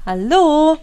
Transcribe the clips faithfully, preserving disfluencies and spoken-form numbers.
Hallo!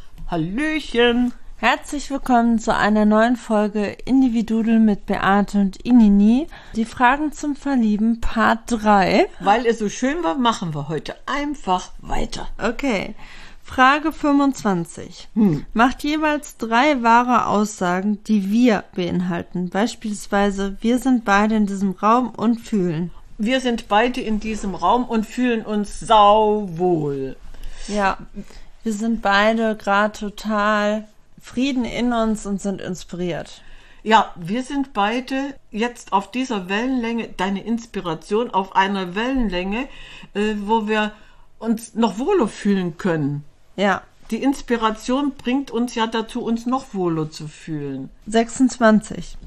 Hallöchen! Herzlich willkommen zu einer neuen Folge Individudel mit Beate und Inini. Die Fragen zum Verlieben Part drei. Weil es so schön war, machen wir heute einfach weiter. Okay. Frage fünfundzwanzig. Hm. Macht jeweils drei wahre Aussagen, die wir beinhalten. Beispielsweise, wir sind beide in diesem Raum und fühlen. Wir sind beide in diesem Raum und fühlen uns sauwohl. Ja, wir sind beide gerade total Frieden in uns und sind inspiriert. Ja, wir sind beide jetzt auf dieser Wellenlänge, deine Inspiration, auf einer Wellenlänge, äh, wo wir uns noch wohler fühlen können. Ja. Die Inspiration bringt uns ja dazu, uns noch wohler zu fühlen. sechsundzwanzig.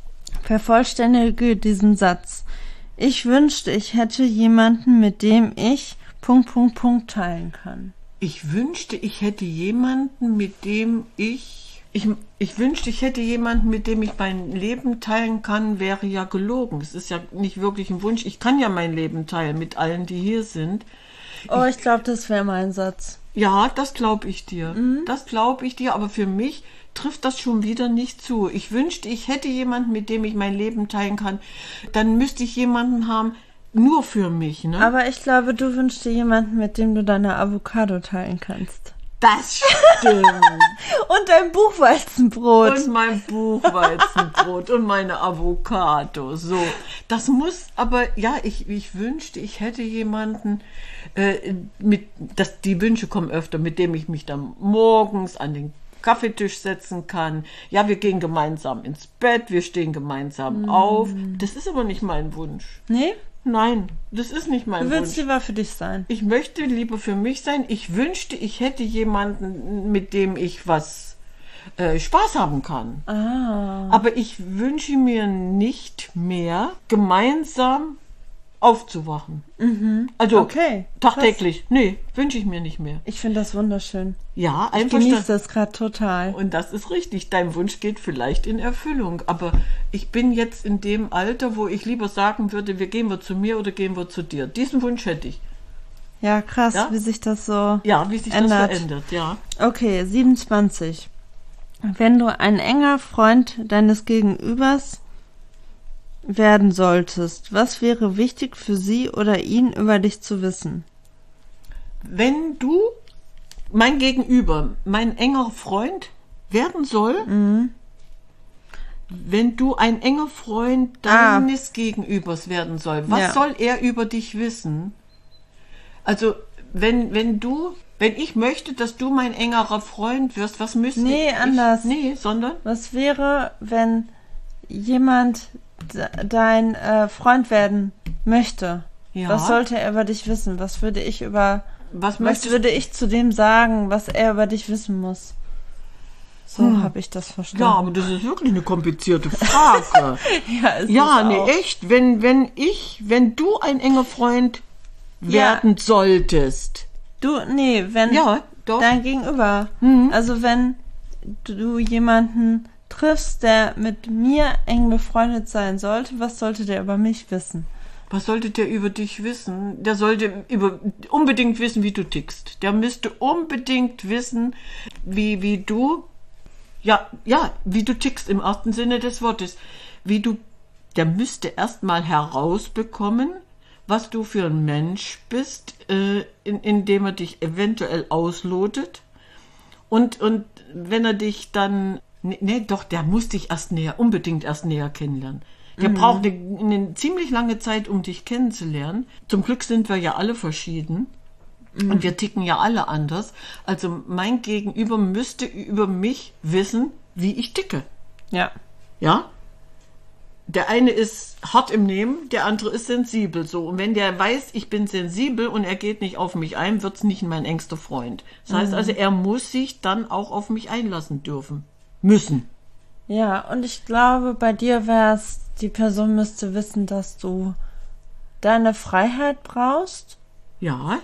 Vervollständige diesen Satz. Ich wünschte, ich hätte jemanden, mit dem ich Punkt, Punkt, Punkt teilen kann. Ich wünschte, ich hätte jemanden, mit dem ich... Ich, ich wünschte, ich hätte jemanden, mit dem ich mein Leben teilen kann, wäre ja gelogen. Es ist ja nicht wirklich ein Wunsch. Ich kann ja mein Leben teilen mit allen, die hier sind. Oh, ich glaube, das wäre mein Satz. Ja, das glaube ich dir. Mhm. Das glaube ich dir, aber für mich trifft das schon wieder nicht zu. Ich wünschte, ich hätte jemanden, mit dem ich mein Leben teilen kann. Dann müsste ich jemanden haben, nur für mich, ne? Aber ich glaube, du wünschst dir jemanden, mit dem du deine Avocado teilen kannst. Das stimmt. Und dein Buchweizenbrot. Und mein Buchweizenbrot und meine Avocado. So, das muss, aber ja, ich, ich wünschte, ich hätte jemanden, äh, mit, das, die Wünsche kommen öfter, mit dem ich mich dann morgens an den Kaffeetisch setzen kann. Ja, wir gehen gemeinsam ins Bett, wir stehen gemeinsam mm. auf. Das ist aber nicht mein Wunsch. Nee? Nein, das ist nicht mein Wunsch. Du willst lieber für dich sein. Ich möchte lieber für mich sein. Ich wünschte, ich hätte jemanden, mit dem ich was äh, Spaß haben kann. Ah. Aber ich wünsche mir nicht mehr, gemeinsam aufzuwachen. Mhm. Also okay. tagtäglich. Krass. Nee, wünsche ich mir nicht mehr. Ich finde das wunderschön. Ja, ich einfach. Ich genieße das gerade total. Und das ist richtig. Dein Wunsch geht vielleicht in Erfüllung. Aber ich bin jetzt in dem Alter, wo ich lieber sagen würde, wir gehen wir zu mir oder gehen wir zu dir. Diesen Wunsch hätte ich. Ja, krass, ja? wie sich das so Ja, wie sich ändert. das verändert, ja. Okay, siebenundzwanzig. Wenn du ein enger Freund deines Gegenübers werden solltest, was wäre wichtig für sie oder ihn über dich zu wissen? Wenn du mein Gegenüber, mein enger Freund werden soll, mhm. wenn du ein enger Freund deines ah. Gegenübers werden soll, was ja. soll er über dich wissen? Also, wenn, wenn du, wenn ich möchte, dass du mein engerer Freund wirst, was müsste nee, ich? Nee, anders. Nee, sondern? Was wäre, wenn jemand dein äh, Freund werden möchte? Ja. Was sollte er über dich wissen? Was würde ich über was, was würde ich zu dem sagen, was er über dich wissen muss? So hm. habe ich das verstanden. Ja, aber das ist wirklich eine komplizierte Frage. ja, ist ja, es nee, auch. echt. Wenn, wenn ich, wenn du ein enger Freund werden ja. solltest. Du, nee, wenn ja, doch. dein Gegenüber. Mhm. Also wenn du jemanden triffst, der mit mir eng befreundet sein sollte, was sollte der über mich wissen? Was sollte der über dich wissen? Der sollte über, unbedingt wissen, wie du tickst. Der müsste unbedingt wissen, wie, wie du, ja, ja, wie du tickst im ersten Sinne des Wortes. Wie du, der müsste erst mal herausbekommen, was du für ein Mensch bist, äh, in, indem er dich eventuell auslotet. Und, und wenn er dich dann Nee, nee, doch, der muss dich erst näher, unbedingt erst näher kennenlernen. Der mhm. braucht eine, eine ziemlich lange Zeit, um dich kennenzulernen. Zum Glück sind wir ja alle verschieden mhm. und wir ticken ja alle anders. Also mein Gegenüber müsste über mich wissen, wie ich ticke. Ja. Ja? Der eine ist hart im Nehmen, der andere ist sensibel. So. Und wenn der weiß, ich bin sensibel und er geht nicht auf mich ein, wird es nicht mein engster Freund. Das heißt also, er muss sich dann auch auf mich einlassen dürfen. Müssen. Ja, und ich glaube, bei dir wäre es, die Person müsste wissen, dass du deine Freiheit brauchst. Ja.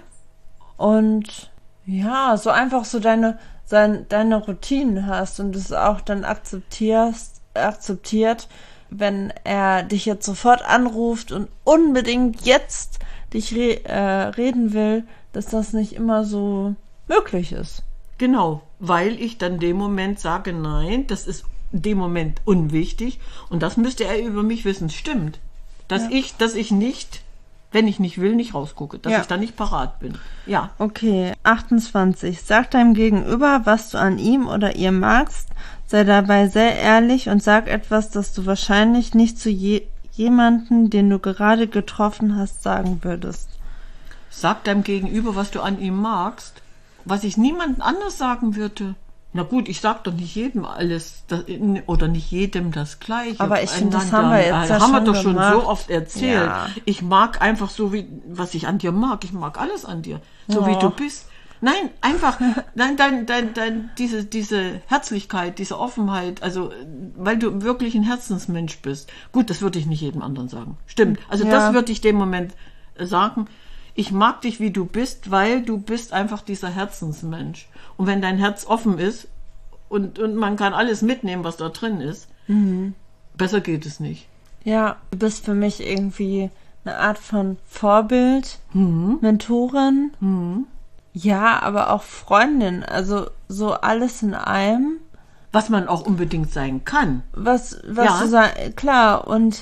Und ja, so einfach so deine, sein, deine Routinen hast und es auch dann akzeptierst, akzeptiert, wenn er dich jetzt sofort anruft und unbedingt jetzt dich re- äh, reden will, dass das nicht immer so möglich ist. Genau, weil ich dann dem Moment sage, nein, das ist dem Moment unwichtig und das müsste er über mich wissen. Stimmt, dass Ja. ich, dass ich nicht, wenn ich nicht will, nicht rausgucke, dass Ja. ich da nicht parat bin. Ja, Okay, achtundzwanzig. Sag deinem Gegenüber, was du an ihm oder ihr magst, sei dabei sehr ehrlich und sag etwas, das du wahrscheinlich nicht zu je jemanden, den du gerade getroffen hast, sagen würdest. sag deinem Gegenüber, was du an ihm magst, was ich niemandem anders sagen würde. Na gut, ich sag doch nicht jedem alles das, oder nicht jedem das Gleiche. Aber ich finde, das Einander. haben wir jetzt ja haben wir schon doch schon gemacht. so oft erzählt. Ja. Ich mag einfach so, wie was ich an dir mag. Ich mag alles an dir, so wie Oh. du bist. Nein, einfach, nein, dein, dein, dein, diese, diese Herzlichkeit, diese Offenheit, also, weil du wirklich ein Herzensmensch bist. Gut, das würde ich nicht jedem anderen sagen. Stimmt. Also, Ja. das würde ich dem Moment sagen. Ich mag dich, wie du bist, weil du bist einfach dieser Herzensmensch. Und wenn dein Herz offen ist und, und man kann alles mitnehmen, was da drin ist, besser geht es nicht. Ja, du bist für mich irgendwie eine Art von Vorbild, Mentorin, ja, aber auch Freundin, also so alles in einem, Was man auch unbedingt sein kann. was, was Ja. du sagst, klar, und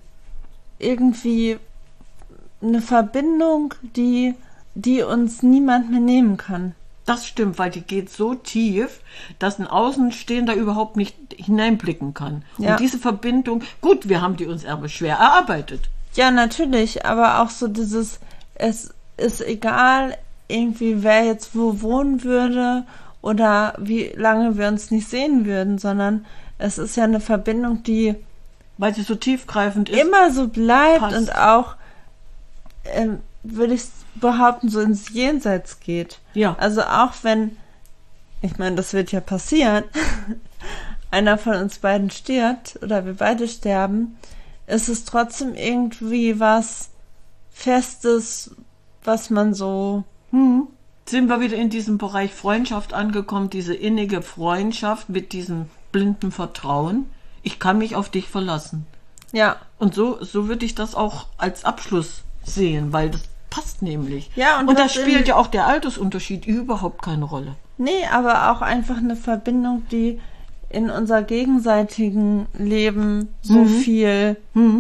irgendwie eine Verbindung, die, die uns niemand mehr nehmen kann. Das stimmt, weil die geht so tief, dass ein Außenstehender überhaupt nicht hineinblicken kann. Ja. Und diese Verbindung, gut, wir haben die uns aber schwer erarbeitet. Ja, natürlich, aber auch so dieses, es ist egal, irgendwie, wer jetzt wo wohnen würde oder wie lange wir uns nicht sehen würden, sondern es ist ja eine Verbindung, die Weil sie so tiefgreifend ist. immer so bleibt passt. und auch, ähm, würde ich behaupten, so ins Jenseits geht. Ja. Also auch wenn, ich meine, das wird ja passieren, einer von uns beiden stirbt oder wir beide sterben, ist es trotzdem irgendwie was Festes, was man so, Hm. Sind wir wieder in diesem Bereich Freundschaft angekommen, diese innige Freundschaft mit diesem blinden Vertrauen. Ich kann mich auf dich verlassen. ja. Und so, so würde ich das auch als Abschluss sehen, weil das passt nämlich. Ja, und und da was spielt in- ja auch der Altersunterschied überhaupt keine Rolle. Nee, aber auch einfach eine Verbindung, die in unser gegenseitigen Leben so viel,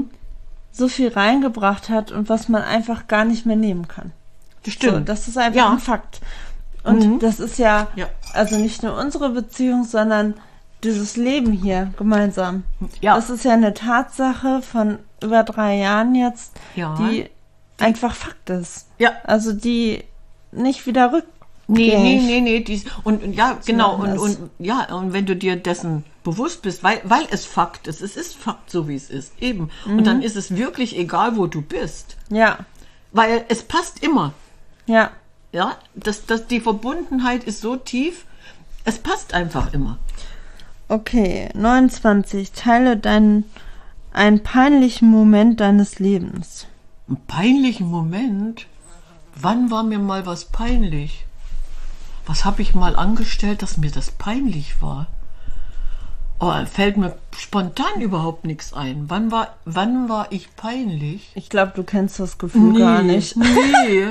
so viel reingebracht hat und was man einfach gar nicht mehr nehmen kann. Das So, stimmt. das ist einfach Ja. ein Fakt. Und Mhm. das ist ja, Ja. also nicht nur unsere Beziehung, sondern dieses Leben hier gemeinsam. Ja. Das ist ja eine Tatsache von über drei Jahren jetzt, Ja. die einfach Fakt ist. Ja. Also die nicht wieder rück. Nee, nee, gängig. nee, nee, dies, und, und ja, genau, machen und, das. und ja, und wenn du dir dessen bewusst bist, weil, weil es Fakt ist, es ist Fakt, so wie es ist, eben. Und dann ist es wirklich egal, wo du bist, Ja, weil es passt immer, ja. ja, das, das, die Verbundenheit ist so tief, es passt einfach immer. Okay, neunundzwanzig. Teile deinen einen peinlichen Moment deines Lebens. Einen peinlichen Moment? Wann war mir mal was peinlich? Was habe ich mal angestellt, dass mir das peinlich war? Oh, fällt mir spontan überhaupt nichts ein. Wann war, wann war ich peinlich? Ich glaube, du kennst das Gefühl gar nicht. Nee.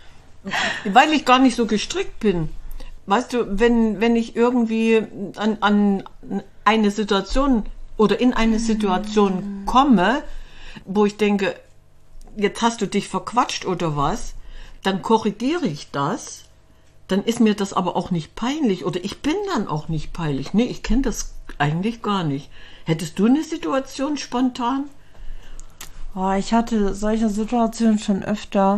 Weil ich gar nicht so gestrickt bin. Weißt du, wenn, wenn ich irgendwie an, an eine Situation oder in eine Situation komme, wo ich denke, jetzt hast du dich verquatscht oder was, dann korrigiere ich das. Dann ist mir das aber auch nicht peinlich oder ich bin dann auch nicht peinlich. Nee, ich kenne das eigentlich gar nicht. Hättest du eine Situation spontan? Oh, ich hatte solche Situationen schon öfter,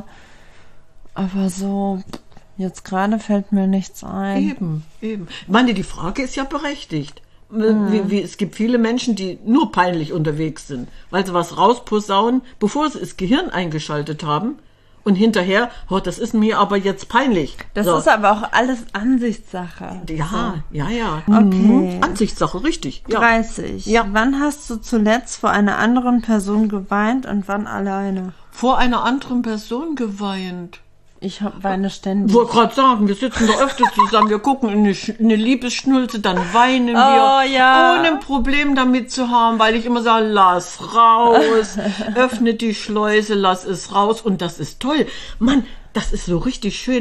aber so, jetzt gerade fällt mir nichts ein. Eben, eben. Ich meine, die Frage ist ja berechtigt. Wie, wie, es gibt viele Menschen, die nur peinlich unterwegs sind, weil sie was rausposaunen, bevor sie das Gehirn eingeschaltet haben und hinterher, oh, das ist mir aber jetzt peinlich. Das So. ist aber auch alles Ansichtssache. Ja, ja, ja. Okay. Mhm. Ansichtssache, richtig. Ja. dreißig. Ja. Wann hast du zuletzt vor einer anderen Person geweint und wann alleine? Vor einer anderen Person geweint. Ich hab- weine ständig. Ich wollte gerade sagen, wir sitzen doch öfter zusammen, wir gucken in eine, Sch- eine Liebesschnulze, dann weinen Oh, wir, ja. ohne ein Problem damit zu haben, weil ich immer sage, lass raus, öffne die Schleuse, lass es raus und das ist toll. Mann, das ist so richtig schön.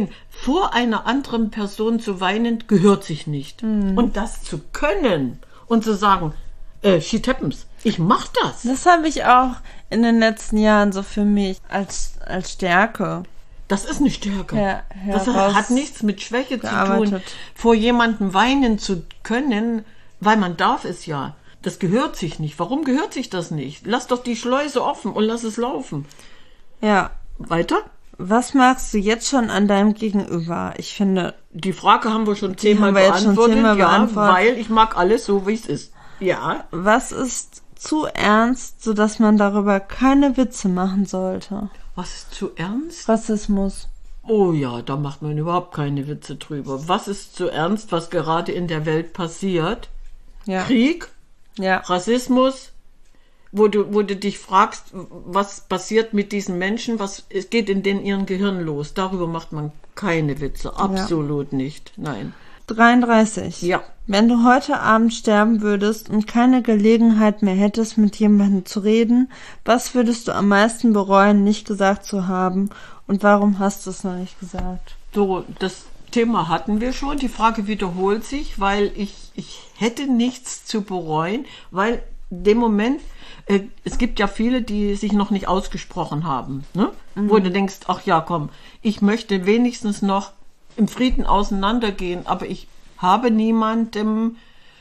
vor einer anderen Person zu weinen, gehört sich nicht. Mhm. Und das zu können und zu sagen, äh, shit happens, ich mach das. Das habe ich auch in den letzten Jahren so für mich als, als Stärke. Das ist eine Stärke. Her- das hat nichts mit Schwäche zu tun, vor jemandem weinen zu können, weil man darf es ja. Das gehört sich nicht. Warum gehört sich das nicht? Lass doch die Schleuse offen und lass es laufen. Ja. Weiter? Was magst du jetzt schon an deinem Gegenüber? Ich finde... Die Frage haben wir schon zehnmal beantwortet. Zehnmal ja, beantwortet. Weil ich mag alles so, wie es ist. Ja. Was ist zu ernst, sodass man darüber keine Witze machen sollte? Was ist zu ernst? Rassismus. Oh ja, da macht man überhaupt keine Witze drüber. Was ist zu ernst, was gerade in der Welt passiert? Ja. Krieg? Ja. Rassismus? Wo du, wo du dich fragst, was passiert mit diesen Menschen, was es geht in den ihren Gehirn los. Darüber macht man keine Witze. Absolut ja. nicht. Nein. dreiunddreißig. Ja. Wenn du heute Abend sterben würdest und keine Gelegenheit mehr hättest, mit jemandem zu reden, was würdest du am meisten bereuen, nicht gesagt zu haben? Und warum hast du es noch nicht gesagt? So, das Thema hatten wir schon. Die Frage wiederholt sich, weil ich, ich hätte nichts zu bereuen, weil dem Moment, äh, es gibt ja viele, die sich noch nicht ausgesprochen haben, ne? Mhm. Wo du denkst, ach ja, komm, ich möchte wenigstens noch im Frieden auseinandergehen, aber ich habe niemandem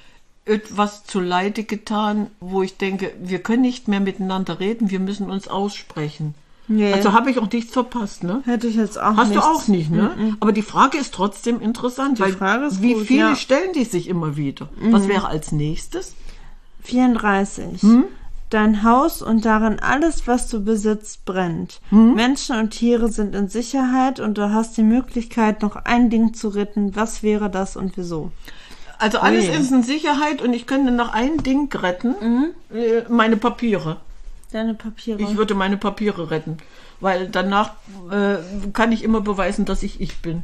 etwas zuleide getan, wo ich denke, wir können nicht mehr miteinander reden, wir müssen uns aussprechen. Nee. Also habe ich auch nichts verpasst, ne? Hätte ich jetzt auch Hast nichts. du auch nicht, ne? Mhm. Aber die Frage ist trotzdem interessant, die weil Frage ist wie gut, viele ja. stellen die sich immer wieder? Mhm. Was wäre als nächstes? vierunddreißig. Hm? Dein Haus und darin alles, was du besitzt, brennt. Hm? Menschen und Tiere sind in Sicherheit und du hast die Möglichkeit, noch ein Ding zu retten. Was wäre das und wieso? Also alles Ui. ist in Sicherheit und ich könnte noch ein Ding retten. Mhm. Äh, meine Papiere. Deine Papiere. Ich würde meine Papiere retten. Weil danach äh, kann ich immer beweisen, dass ich ich bin.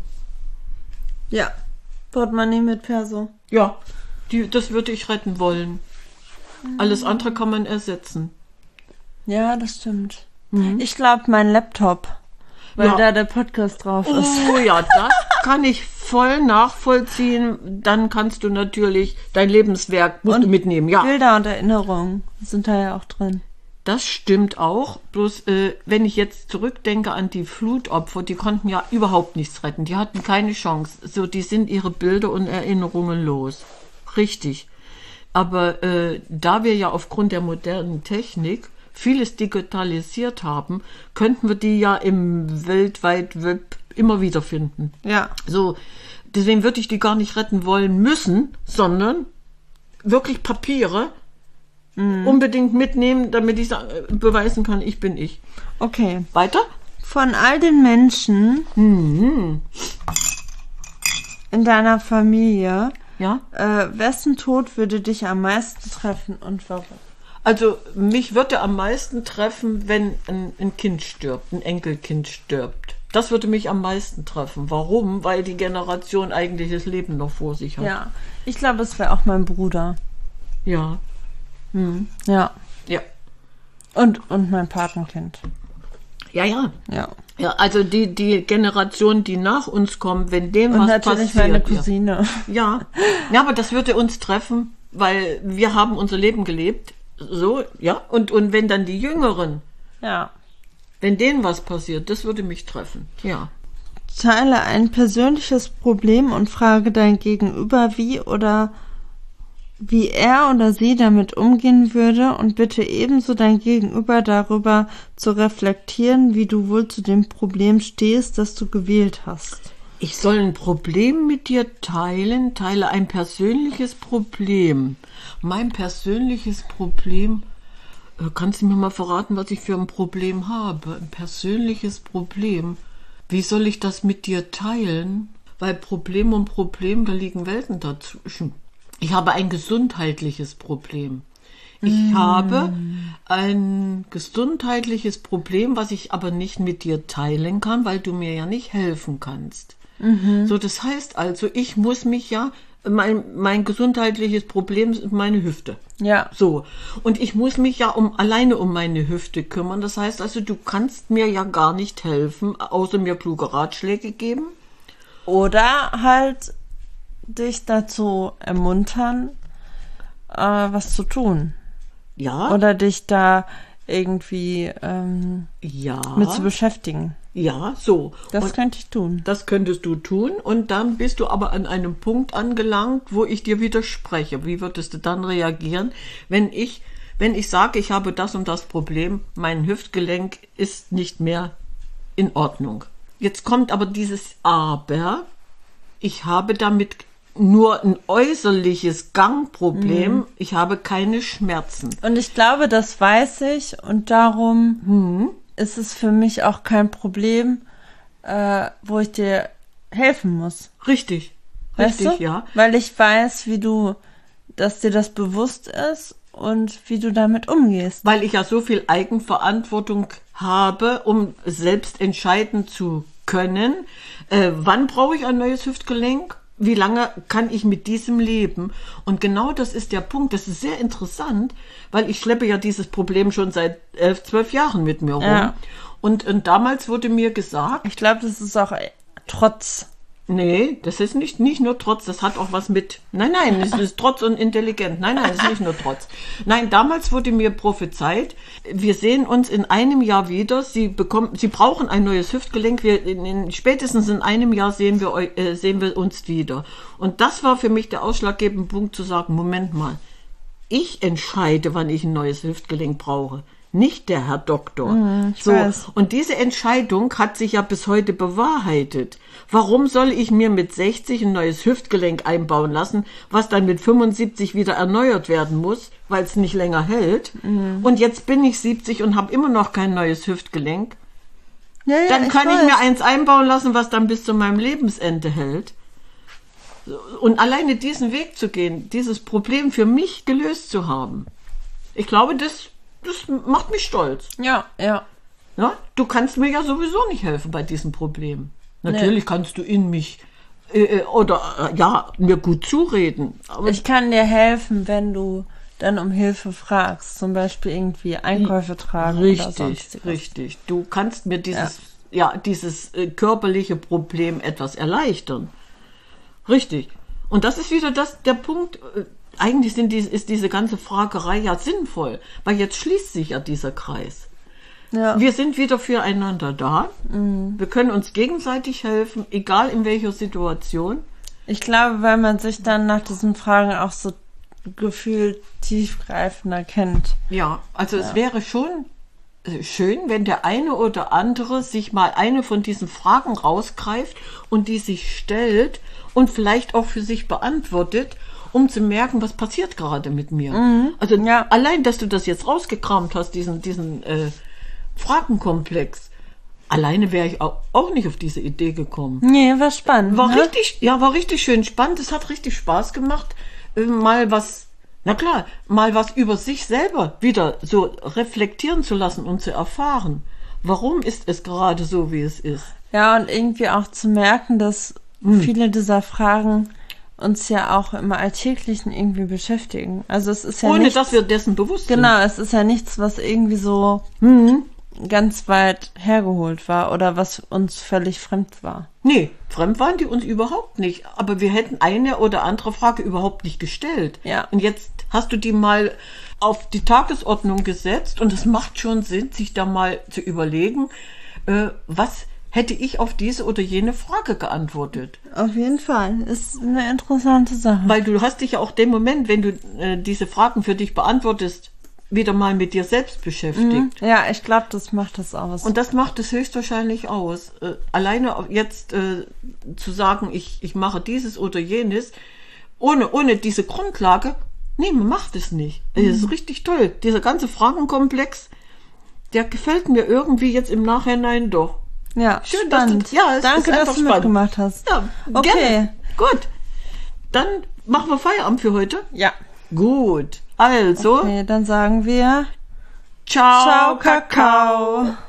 Ja. Portemonnaie mit Perso. Ja, die, das würde ich retten wollen. Alles andere kann man ersetzen. Ja, das stimmt. Mhm. Ich glaube, mein Laptop, weil ja. da der Podcast drauf ist. Oh ja, das kann ich voll nachvollziehen. Dann kannst du natürlich dein Lebenswerk musst und du mitnehmen. Ja. Bilder und Erinnerungen sind da ja auch drin. Das stimmt auch. Bloß, äh, wenn ich jetzt zurückdenke an die Flutopfer, die konnten ja überhaupt nichts retten. Die hatten keine Chance. So, die sind ihre Bilder und Erinnerungen los. Richtig. Aber äh, da wir ja aufgrund der modernen Technik vieles digitalisiert haben, könnten wir die ja im weltweit Web immer wieder finden. Ja. So, deswegen würde ich die gar nicht retten wollen müssen, sondern wirklich Papiere mhm. unbedingt mitnehmen, damit ich beweisen kann, ich bin ich. Okay. Weiter? Von all den Menschen mhm. in deiner Familie, ja? Äh, wessen Tod würde dich am meisten treffen und warum? Also mich würde am meisten treffen, wenn ein, ein Kind stirbt, ein Enkelkind stirbt. Das würde mich am meisten treffen. Warum? Weil die Generation eigentlich das Leben noch vor sich hat. Ja, ich glaube, es wäre auch mein Bruder. Ja. Hm. Ja. Ja. Und, und mein Patenkind. Ja, ja. Ja. Ja, also die, die Generation, die nach uns kommt, wenn dem und was natürlich passiert. Meine Cousine. Ja. Ja, aber das würde uns treffen, weil wir haben unser Leben gelebt. So, ja. Und, und wenn dann die Jüngeren, ja. wenn denen was passiert, das würde mich treffen. Ja. Teile ein persönliches Problem und frage dein Gegenüber, wie oder wie er oder sie damit umgehen würde und bitte ebenso dein Gegenüber darüber zu reflektieren, wie du wohl zu dem Problem stehst, das du gewählt hast. Ich soll ein Problem mit dir teilen, teile ein persönliches Problem. Mein persönliches Problem, kannst du mir mal verraten, was ich für ein Problem habe? Ein persönliches Problem. Wie soll ich das mit dir teilen? Weil Problem und Problem, da liegen Welten dazwischen. Ich habe ein gesundheitliches Problem. Ich mm. habe ein gesundheitliches Problem, was ich aber nicht mit dir teilen kann, weil du mir ja nicht helfen kannst. Mhm. So, das heißt also, ich muss mich ja, mein, mein gesundheitliches Problem ist meine Hüfte. Ja. So. Und ich muss mich ja um, alleine um meine Hüfte kümmern. Das heißt also, du kannst mir ja gar nicht helfen, außer mir kluge Ratschläge geben. Oder halt dich dazu ermuntern, äh, was zu tun. Ja. Oder dich da irgendwie ähm, ja. mit zu beschäftigen. Ja, so. Das und könnte ich tun. Das könntest du tun und dann bist du aber an einem Punkt angelangt, wo ich dir widerspreche. Wie würdest du dann reagieren, wenn ich, wenn ich sage, ich habe das und das Problem, mein Hüftgelenk ist nicht mehr in Ordnung. Jetzt kommt aber dieses Aber, ich habe damit nur ein äußerliches Gangproblem, mhm. ich habe keine Schmerzen. Und ich glaube, das weiß ich und darum mhm. ist es für mich auch kein Problem, äh, wo ich dir helfen muss. Richtig, weißt richtig, du? ja. Weil ich weiß, wie du, dass dir das bewusst ist und wie du damit umgehst. Weil ich ja so viel Eigenverantwortung habe, um selbst entscheiden zu können, äh, wann brauche ich ein neues Hüftgelenk? Wie lange kann ich mit diesem leben? Und genau das ist der Punkt. Das ist sehr interessant, weil ich schleppe ja dieses Problem schon seit elf, zwölf Jahren mit mir rum. Ja. Und, und damals wurde mir gesagt... Ich glaube, das ist auch Trotz. Nee, das ist nicht, nicht nur Trotz, das hat auch was mit... Nein, nein, es ist Trotz und intelligent. Nein, nein, es ist nicht nur Trotz. Nein, damals wurde mir prophezeit, wir sehen uns in einem Jahr wieder. Sie bekommen, Sie brauchen ein neues Hüftgelenk. Wir in, in, spätestens in einem Jahr sehen wir, äh, sehen wir uns wieder. Und das war für mich der ausschlaggebende Punkt zu sagen, Moment mal, ich entscheide, wann ich ein neues Hüftgelenk brauche. Nicht der Herr Doktor. Mm, ich so, weiß. und diese Entscheidung hat sich ja bis heute bewahrheitet. Warum soll ich mir mit sechzig ein neues Hüftgelenk einbauen lassen, was dann mit fünfundsiebzig wieder erneuert werden muss, weil es nicht länger hält? Mm. Und jetzt bin ich siebzig und habe immer noch kein neues Hüftgelenk. Ja, ja, dann ich kann ich weiß. mir eins einbauen lassen, was dann bis zu meinem Lebensende hält. Und alleine diesen Weg zu gehen, dieses Problem für mich gelöst zu haben, ich glaube, das... Das macht mich stolz. Ja, ja. Ja, du kannst mir ja sowieso nicht helfen bei diesem Problem. Natürlich nee. kannst du in mich äh, oder äh, ja, mir gut zureden. Aber ich kann dir helfen, wenn du dann um Hilfe fragst. Zum Beispiel irgendwie Einkäufe tragen richtig, oder sonstiges. Richtig. Du kannst mir dieses, ja, ja dieses äh, körperliche Problem etwas erleichtern. Richtig. Und das ist wieder das, der Punkt... Äh, Eigentlich sind die, ist diese ganze Fragerei ja sinnvoll, weil jetzt schließt sich ja dieser Kreis. Ja. Wir sind wieder füreinander da. Mhm. Wir können uns gegenseitig helfen, egal in welcher Situation. Ich glaube, weil man sich dann nach diesen Fragen auch so gefühlt tiefgreifender kennt. Ja, also ja. es wäre schon schön, wenn der eine oder andere sich mal eine von diesen Fragen rausgreift und die sich stellt und vielleicht auch für sich beantwortet, um zu merken, was passiert gerade mit mir. Mhm, also ja. allein, dass du das jetzt rausgekramt hast, diesen, diesen äh, Fragenkomplex, alleine wäre ich auch, auch nicht auf diese Idee gekommen. Nee, war spannend. War ne? richtig, ja, war richtig schön spannend. Es hat richtig Spaß gemacht, äh, mal was, na klar, mal was über sich selber wieder so reflektieren zu lassen und zu erfahren. Warum ist es gerade so, wie es ist? Ja, und irgendwie auch zu merken, dass mhm. viele dieser Fragen uns ja auch im Alltäglichen irgendwie beschäftigen. Also es ist ja Ohne nichts, dass wir dessen bewusst sind. Genau, es ist ja nichts, was irgendwie so mhm. ganz weit hergeholt war oder was uns völlig fremd war. Nee, fremd waren die uns überhaupt nicht. Aber wir hätten eine oder andere Frage überhaupt nicht gestellt. Ja. Und jetzt hast du die mal auf die Tagesordnung gesetzt und es macht schon Sinn, sich da mal zu überlegen, äh, was hätte ich auf diese oder jene Frage geantwortet. Auf jeden Fall. Ist eine interessante Sache. Weil du hast dich ja auch den Moment, wenn du äh, diese Fragen für dich beantwortest, wieder mal mit dir selbst beschäftigt. Mhm. Ja, ich glaube, das macht das aus. Und das macht es höchstwahrscheinlich aus. Äh, alleine jetzt äh, zu sagen, ich, ich mache dieses oder jenes, ohne, ohne diese Grundlage, nee, man macht es nicht. Mhm. Das ist richtig toll. Dieser ganze Fragenkomplex, der gefällt mir irgendwie jetzt im Nachhinein doch. Ja, schön, spannend. Dass du, ja, es Danke, ist dass du spannend. mitgemacht hast. Ja, okay. Gerne. Gut. Dann machen wir Feierabend für heute. Ja. Gut. Also. Okay, dann sagen wir Ciao, Ciao, Kakao.